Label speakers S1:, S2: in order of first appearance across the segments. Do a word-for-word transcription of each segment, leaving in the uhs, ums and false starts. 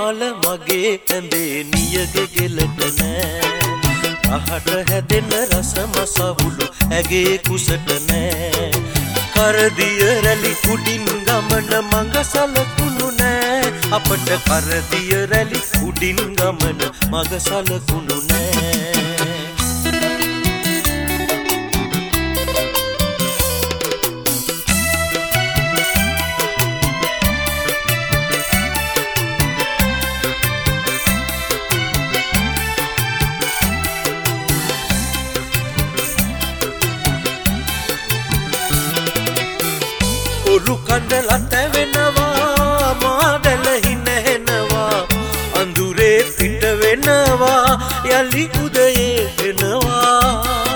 S1: මාල මගේ ඇඳේ නියගේ ගෙලට නෑ රහට හැදෙන රස මසවුලු ඇගේ කුසට නෑ කරදිය රැලි කුඩින් ගමන මඟ සලකුණු නෑ අපට කරදිය රැලි කුඩින් ගමන මඟ සලකුණු නෑ උරු කඳලත් වෙනවා මාදල හිනහෙනවා අඳුරේ පිට වෙනවා යලි උදයේ එනවා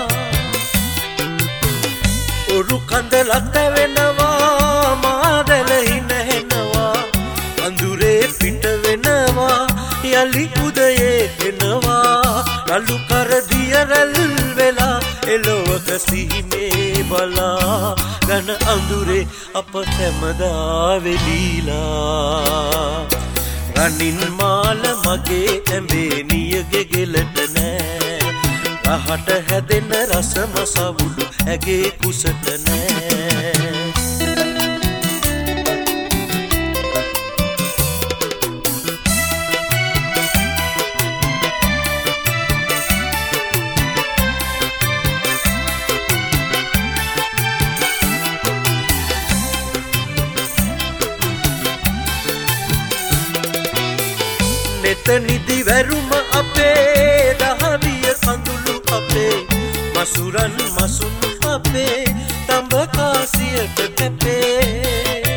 S1: උරු කඳලත් වෙනවා මාදල හිනහෙනවා අඳුරේ පිට වෙනවා යලි උදයේ එනවා රළු කරදිය රැල් වෙලා එළවක සිහිනේ බලා ගන අඳුරේ අප හැමදා වෙලීලා රනින් මාල මගේ ඇඹේ නියගේ ගෙලට නෑ රහට හැදෙන රස මසවුලු ඇගේ කුසට නෑ නිදි වැරුම අපේ දහදිය කඳුළු අපේ මසුරන් මසුන් අපේ තඹ කාසියට කැපේ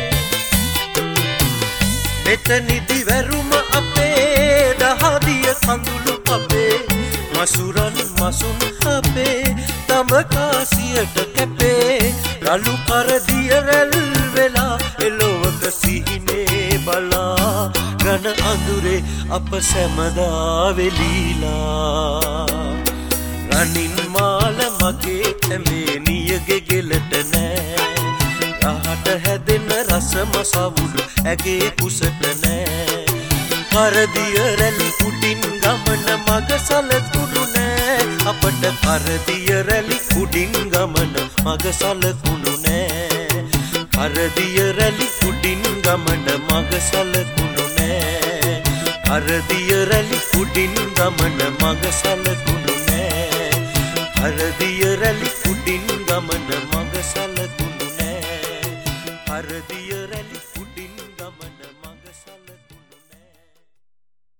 S1: මෙත නිදි වැරුම අපේ දහදිය කඳුළු අපේ මසුරන් මසුන් අපේ තඹ කාසියට කැපේ රළු කරදිය රැල් වෙලා එළවක සිහිනේ බලා ගන අඳුරේ අප සැමදා වෙලීලා රනින් මාල මගේ ඇඹේ නියගේ ගෙලට නෑ රහට හැදෙන රස මසවුලු ඇගේ කුසට නෑ කරදිය රැලි කුඩින් ගමන මග සලකුණු නෑ අපට කරදිය රැලි කුඩින් ගමන මග සලකුණු නෑ කරදිය රැලි කුඩින් ගමන මග සලකුණු කරදිය රැලි කුඩින් ගමන මඟ සලකුණු නෑ කරදිය රැලි කුඩින් ගමන මඟ සලකුණු නෑ කරදිය රැලි